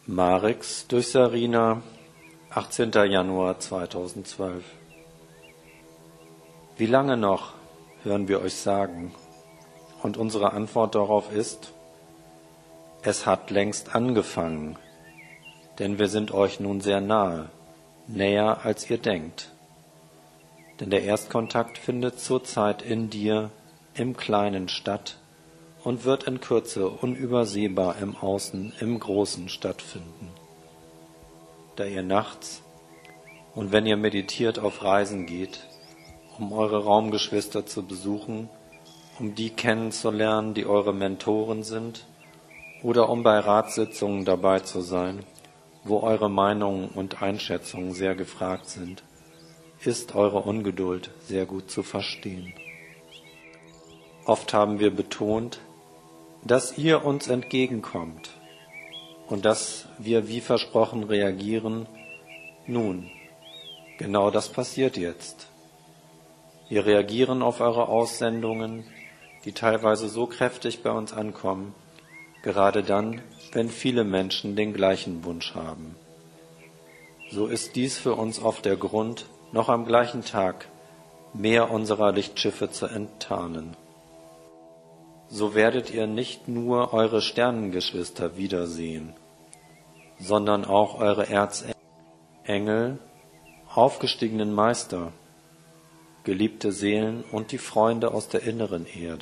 Marix durch Sarina, 18. Januar 2012. Wie lange noch, hören wir euch sagen, und unsere Antwort darauf ist: Es hat längst angefangen, denn wir sind euch nun sehr nahe, näher als ihr denkt. Denn der Erstkontakt findet zurzeit in dir, im Kleinen statt, und wird in Kürze unübersehbar im Außen, im Großen stattfinden. Da ihr nachts und wenn ihr meditiert auf Reisen geht, um eure Raumgeschwister zu besuchen, um die kennenzulernen, die eure Mentoren sind, oder um bei Ratssitzungen dabei zu sein, wo eure Meinungen und Einschätzungen sehr gefragt sind, ist eure Ungeduld sehr gut zu verstehen. Oft haben wir betont, dass ihr uns entgegenkommt und dass wir wie versprochen reagieren. Nun, genau das passiert jetzt. Wir reagieren auf eure Aussendungen, die teilweise so kräftig bei uns ankommen, gerade dann, wenn viele Menschen den gleichen Wunsch haben. So ist dies für uns oft der Grund, noch am gleichen Tag mehr unserer Lichtschiffe zu enttarnen. So werdet ihr nicht nur eure Sternengeschwister wiedersehen, sondern auch eure Erzengel, aufgestiegenen Meister, geliebte Seelen und die Freunde aus der inneren Erde.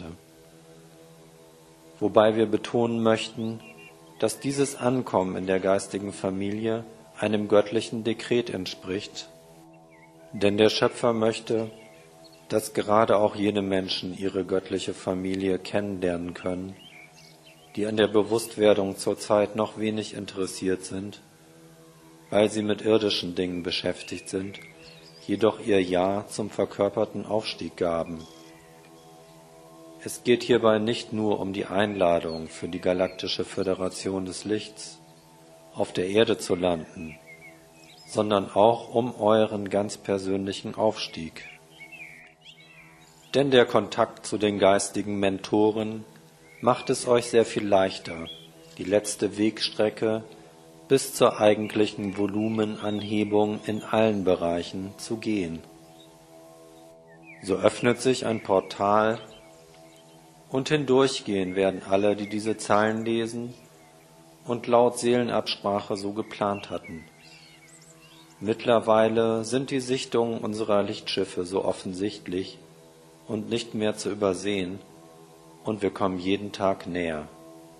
Wobei wir betonen möchten, dass dieses Ankommen in der geistigen Familie einem göttlichen Dekret entspricht, denn der Schöpfer möchte, dass gerade auch jene Menschen ihre göttliche Familie kennenlernen können, die an der Bewusstwerdung zurzeit noch wenig interessiert sind, weil sie mit irdischen Dingen beschäftigt sind, jedoch ihr Ja zum verkörperten Aufstieg gaben. Es geht hierbei nicht nur um die Einladung für die Galaktische Föderation des Lichts, auf der Erde zu landen, sondern auch um euren ganz persönlichen Aufstieg. Denn der Kontakt zu den geistigen Mentoren macht es euch sehr viel leichter, die letzte Wegstrecke bis zur eigentlichen Volumenanhebung in allen Bereichen zu gehen. So öffnet sich ein Portal und hindurchgehen werden alle, die diese Zeilen lesen und laut Seelenabsprache so geplant hatten. Mittlerweile sind die Sichtungen unserer Lichtschiffe so offensichtlich und nicht mehr zu übersehen, und wir kommen jeden Tag näher.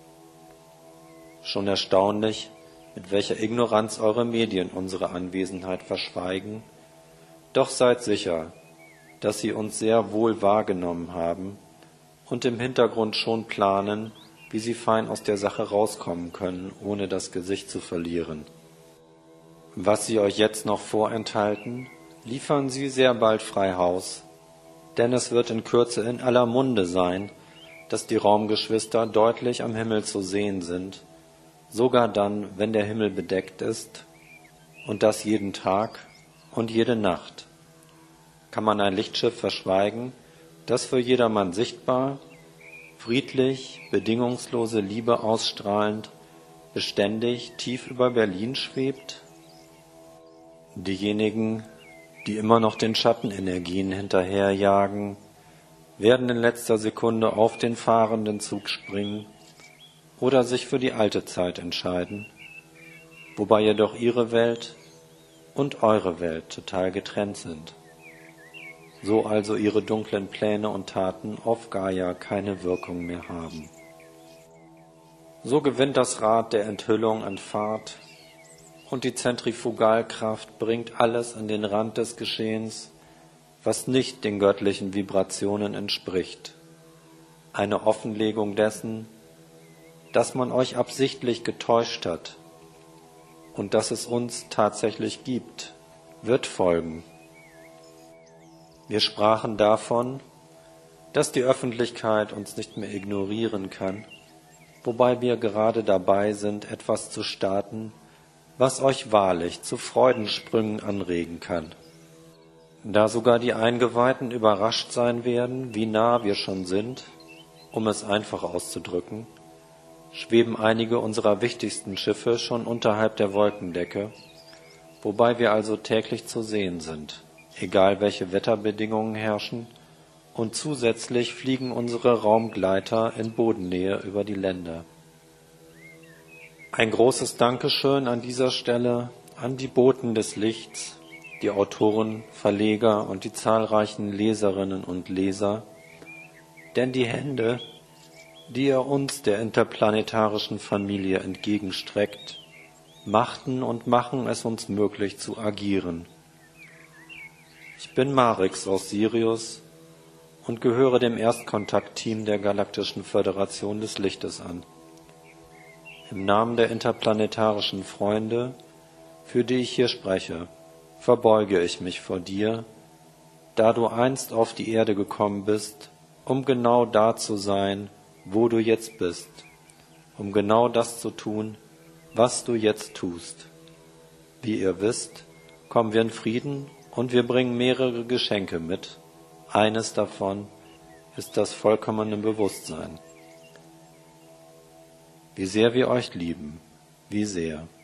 Schon erstaunlich, mit welcher Ignoranz eure Medien unsere Anwesenheit verschweigen, doch seid sicher, dass sie uns sehr wohl wahrgenommen haben und im Hintergrund schon planen, wie sie fein aus der Sache rauskommen können, ohne das Gesicht zu verlieren. Was sie euch jetzt noch vorenthalten, liefern sie sehr bald frei Haus, denn es wird in Kürze in aller Munde sein, dass die Raumgeschwister deutlich am Himmel zu sehen sind, sogar dann, wenn der Himmel bedeckt ist, und das jeden Tag und jede Nacht. Kann man ein Lichtschiff verschweigen, das für jedermann sichtbar, friedlich, bedingungslose Liebe ausstrahlend, beständig tief über Berlin schwebt? Diejenigen, die immer noch den Schattenenergien hinterherjagen, werden in letzter Sekunde auf den fahrenden Zug springen oder sich für die alte Zeit entscheiden, wobei jedoch ihre Welt und eure Welt total getrennt sind. So also ihre dunklen Pläne und Taten auf Gaia keine Wirkung mehr haben. So gewinnt das Rad der Enthüllung an Fahrt, und die Zentrifugalkraft bringt alles an den Rand des Geschehens, was nicht den göttlichen Vibrationen entspricht. Eine Offenlegung dessen, dass man euch absichtlich getäuscht hat und dass es uns tatsächlich gibt, wird folgen. Wir sprachen davon, dass die Öffentlichkeit uns nicht mehr ignorieren kann, wobei wir gerade dabei sind, etwas zu starten, was euch wahrlich zu Freudensprüngen anregen kann. Da sogar die Eingeweihten überrascht sein werden, wie nah wir schon sind, um es einfach auszudrücken, schweben einige unserer wichtigsten Schiffe schon unterhalb der Wolkendecke, wobei wir also täglich zu sehen sind, egal welche Wetterbedingungen herrschen, und zusätzlich fliegen unsere Raumgleiter in Bodennähe über die Länder. Ein großes Dankeschön an dieser Stelle an die Boten des Lichts, die Autoren, Verleger und die zahlreichen Leserinnen und Leser, denn die Hände, die ihr uns, der interplanetarischen Familie, entgegenstreckt, machten und machen es uns möglich zu agieren. Ich bin Marix aus Sirius und gehöre dem Erstkontaktteam der Galaktischen Föderation des Lichtes an. Im Namen der interplanetarischen Freunde, für die ich hier spreche, verbeuge ich mich vor dir, da du einst auf die Erde gekommen bist, um genau da zu sein, wo du jetzt bist, um genau das zu tun, was du jetzt tust. Wie ihr wisst, kommen wir in Frieden und wir bringen mehrere Geschenke mit. Eines davon ist das vollkommene Bewusstsein. Wie sehr wir euch lieben, wie sehr.